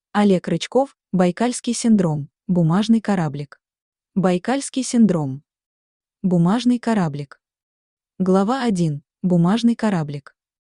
Олег Рычков, Байкальский синдром, бумажный кораблик. Байкальский синдром. Бумажный кораблик. Глава 1. Бумажный кораблик.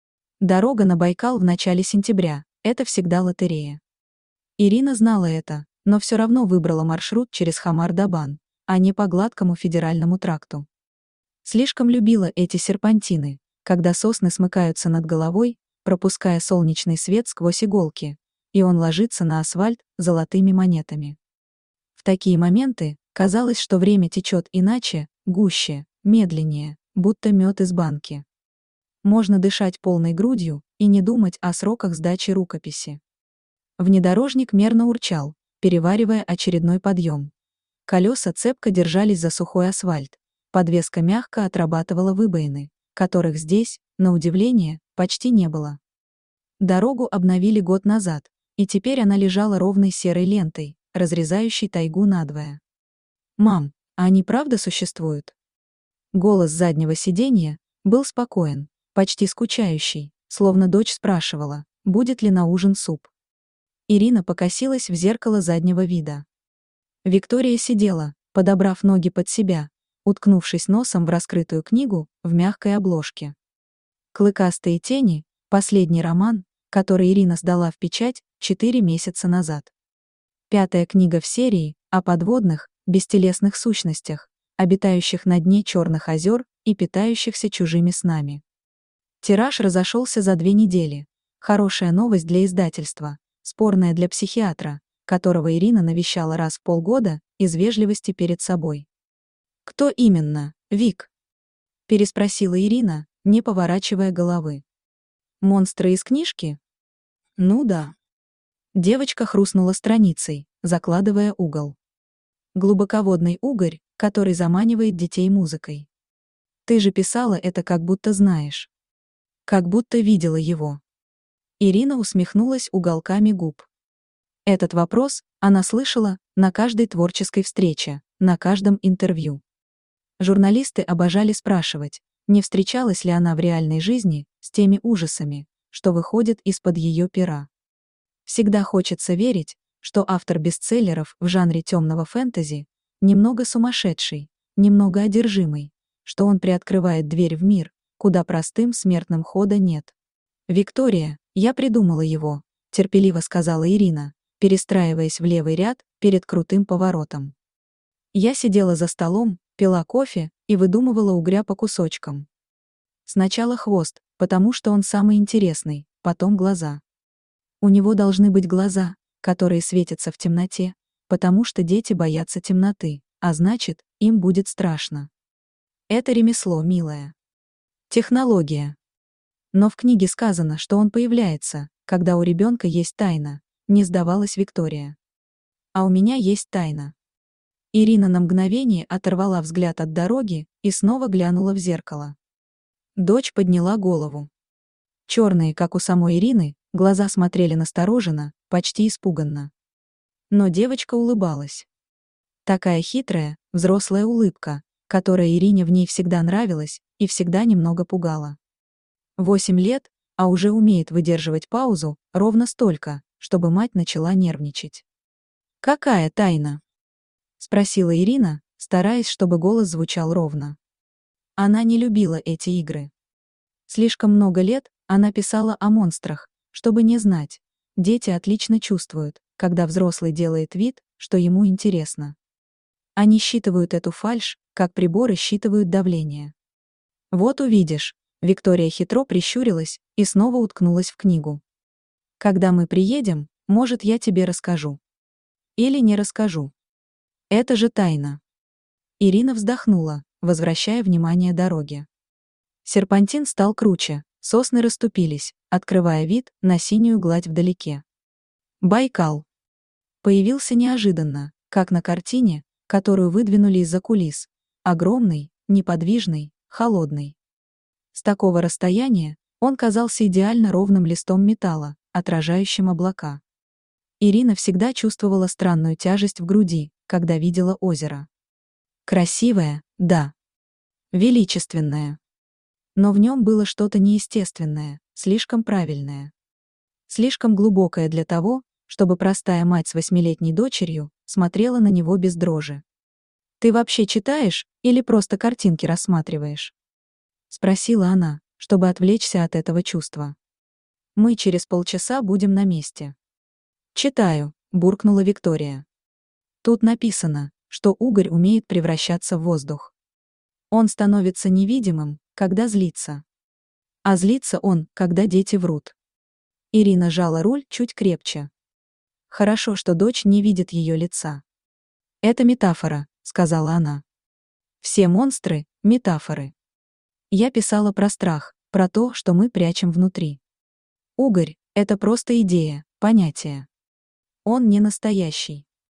Дорога на Байкал в начале сентября – это всегда лотерея. Ирина знала это, но все равно выбрала маршрут через Хамар-Дабан, а не по гладкому федеральному тракту. Слишком любила эти серпантины, когда сосны смыкаются над головой, пропуская солнечный свет сквозь иголки, и он ложится на асфальт золотыми монетами. В такие моменты казалось, что время течет иначе, гуще, медленнее, будто мед из банки. Можно дышать полной грудью и не думать о сроках сдачи рукописи. Внедорожник мерно урчал, переваривая очередной подъем. Колеса цепко держались за сухой асфальт, подвеска мягко отрабатывала выбоины, которых здесь, на удивление, почти не было. Дорогу обновили год назад, и теперь она лежала ровной серой лентой, разрезающей тайгу надвое. «Мам, а они правда существуют?» Голос заднего сиденья был спокоен, почти скучающий, словно дочь спрашивала, будет ли на ужин суп. Ирина покосилась в зеркало заднего вида. Виктория сидела, подобрав ноги под себя, уткнувшись носом в раскрытую книгу в мягкой обложке. «Клыкастые тени» — последний роман, который Ирина сдала в печать 4 месяца назад. 5-я книга в серии о подводных, бестелесных сущностях, обитающих на дне черных озер и питающихся чужими снами. Тираж разошелся за 2 недели. Хорошая новость для издательства, спорная для психиатра, которого Ирина навещала раз в полгода из вежливости перед собой. «Кто именно, Вик?» — переспросила Ирина, не поворачивая головы. «Монстры из книжки?» «Ну да». Девочка хрустнула страницей, закладывая угол. Глубоководный угорь, который заманивает детей музыкой. «Ты же писала это, как будто знаешь. Как будто видела его». Ирина усмехнулась уголками губ. Этот вопрос она слышала на каждой творческой встрече, на каждом интервью. Журналисты обожали спрашивать, не встречалась ли она в реальной жизни с теми ужасами, что выходят из-под ее пера. Всегда хочется верить, что автор бестселлеров в жанре темного фэнтези немного сумасшедший, немного одержимый, что он приоткрывает дверь в мир, куда простым смертным хода нет. «Виктория, я придумала его», — терпеливо сказала Ирина, перестраиваясь в левый ряд перед крутым поворотом. Я сидела за столом, пила кофе и выдумывала угря по кусочкам. Сначала хвост, потому что он самый интересный, потом глаза. У него должны быть глаза, которые светятся в темноте, потому что дети боятся темноты, а значит, им будет страшно. Это ремесло, милая. Технология. Но в книге сказано, что он появляется, когда у ребенка есть тайна, не сдавалась Виктория. А у меня есть тайна. Ирина на мгновение оторвала взгляд от дороги и снова глянула в зеркало. Дочь подняла голову. Черные, как у самой Ирины, глаза смотрели настороженно, почти испуганно. Но девочка улыбалась. Такая хитрая, взрослая улыбка, которая Ирине в ней всегда нравилась и всегда немного пугала. 8 лет, а уже умеет выдерживать паузу ровно столько, чтобы мать начала нервничать. «Какая тайна?» — спросила Ирина, стараясь, чтобы голос звучал ровно. Она не любила эти игры. Слишком много лет она писала о монстрах, чтобы не знать. Дети отлично чувствуют, когда взрослый делает вид, что ему интересно. Они считывают эту фальшь, как приборы считывают давление. «Вот увидишь», — Виктория хитро прищурилась и снова уткнулась в книгу. «Когда мы приедем, может, я тебе расскажу. Или не расскажу. Это же тайна». Ирина вздохнула, возвращая внимание дороге. Серпантин стал круче, сосны расступились, открывая вид на синюю гладь вдалеке. Байкал появился неожиданно, как на картине, которую выдвинули из-за кулис. Огромный, неподвижный, холодный. С такого расстояния он казался идеально ровным листом металла, отражающим облака. Ирина всегда чувствовала странную тяжесть в груди, когда видела озеро. Красивое, да. Величественное. Но в нем было что-то неестественное, слишком правильное. Слишком глубокое для того, чтобы простая мать с 8-летней дочерью смотрела на него без дрожи. «Ты вообще читаешь или просто картинки рассматриваешь?» — спросила она, чтобы отвлечься от этого чувства. «Мы через полчаса будем на месте». «Читаю», — буркнула Виктория. «Тут написано, что угорь умеет превращаться в воздух. Он становится невидимым, когда злится. А злится он, когда дети врут». Ирина жала руль чуть крепче. Хорошо, что дочь не видит ее лица. «Это метафора», — сказала она. «Все монстры — метафоры. Я писала про страх, про то, что мы прячем внутри. Угорь — это просто идея, понятие. Он не настоящий.